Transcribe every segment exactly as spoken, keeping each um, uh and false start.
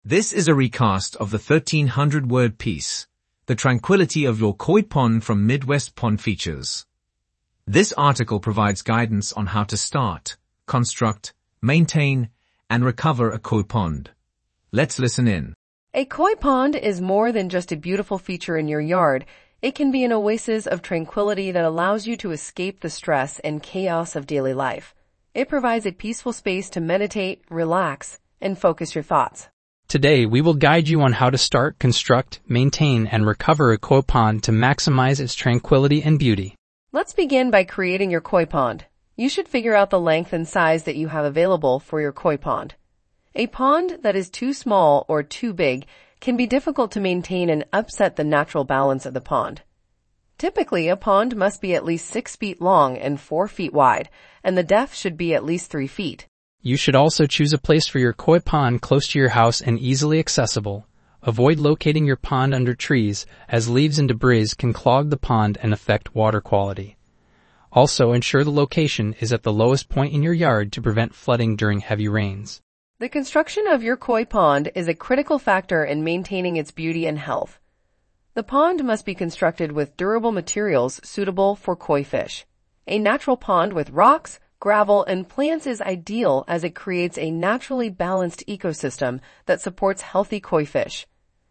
This is a recast of the thirteen hundred word piece, The Tranquility of Your Koi Pond from Midwest Pond Features. This article provides guidance on how to start, construct, maintain, and recover a koi pond. Let's listen in. A koi pond is more than just a beautiful feature in your yard. It can be an oasis of tranquility that allows you to escape the stress and chaos of daily life. It provides a peaceful space to meditate, relax, and focus your thoughts. Today, we will guide you on how to start, construct, maintain, and recover a koi pond to maximize its tranquility and beauty. Let's begin by creating your koi pond. You should figure out the length and size that you have available for your koi pond. A pond that is too small or too big can be difficult to maintain and upset the natural balance of the pond. Typically, a pond must be at least six feet long and four feet wide, and the depth should be at least three feet. You should also choose a place for your koi pond close to your house and easily accessible. Avoid locating your pond under trees, as leaves and debris can clog the pond and affect water quality. Also, ensure the location is at the lowest point in your yard to prevent flooding during heavy rains. The construction of your koi pond is a critical factor in maintaining its beauty and health. The pond must be constructed with durable materials suitable for koi fish. A natural pond with rocks, gravel, and plants is ideal as it creates a naturally balanced ecosystem that supports healthy koi fish.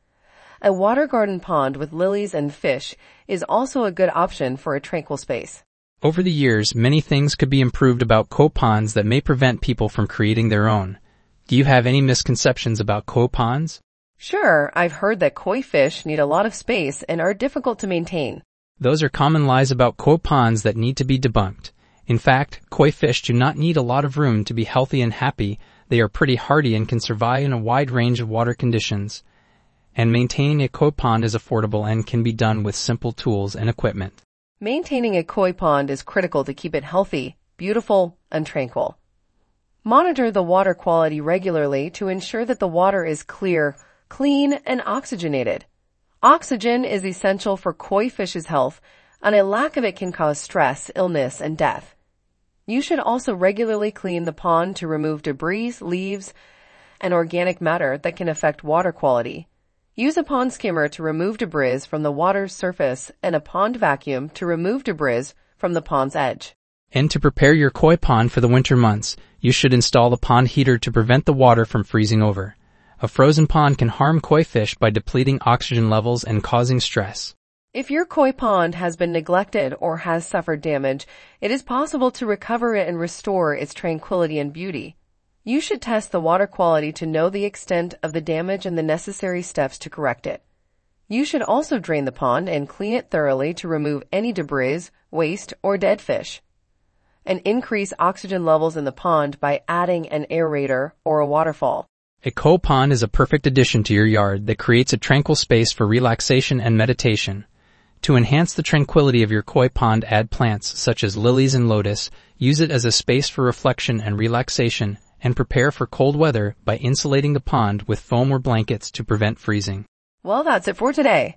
A water garden pond with lilies and fish is also a good option for a tranquil space. Over the years, many things could be improved about koi ponds that may prevent people from creating their own. Do you have any misconceptions about koi ponds? Sure, I've heard that koi fish need a lot of space and are difficult to maintain. Those are common lies about koi ponds that need to be debunked. In fact, koi fish do not need a lot of room to be healthy and happy. They are pretty hardy and can survive in a wide range of water conditions. And maintaining a koi pond is affordable and can be done with simple tools and equipment. Maintaining a koi pond is critical to keep it healthy, beautiful, and tranquil. Monitor the water quality regularly to ensure that the water is clear, clean, and oxygenated. Oxygen is essential for koi fish's health, and a lack of it can cause stress, illness, and death. You should also regularly clean the pond to remove debris, leaves, and organic matter that can affect water quality. Use a pond skimmer to remove debris from the water's surface and a pond vacuum to remove debris from the pond's edge. And to prepare your koi pond for the winter months, you should install a pond heater to prevent the water from freezing over. A frozen pond can harm koi fish by depleting oxygen levels and causing stress. If your koi pond has been neglected or has suffered damage, it is possible to recover it and restore its tranquility and beauty. You should test the water quality to know the extent of the damage and the necessary steps to correct it. You should also drain the pond and clean it thoroughly to remove any debris, waste, or dead fish. And increase oxygen levels in the pond by adding an aerator or a waterfall. A koi pond is a perfect addition to your yard that creates a tranquil space for relaxation and meditation. To enhance the tranquility of your koi pond, add plants such as lilies and lotus, use it as a space for reflection and relaxation, and prepare for cold weather by insulating the pond with foam or blankets to prevent freezing. Well, that's it for today.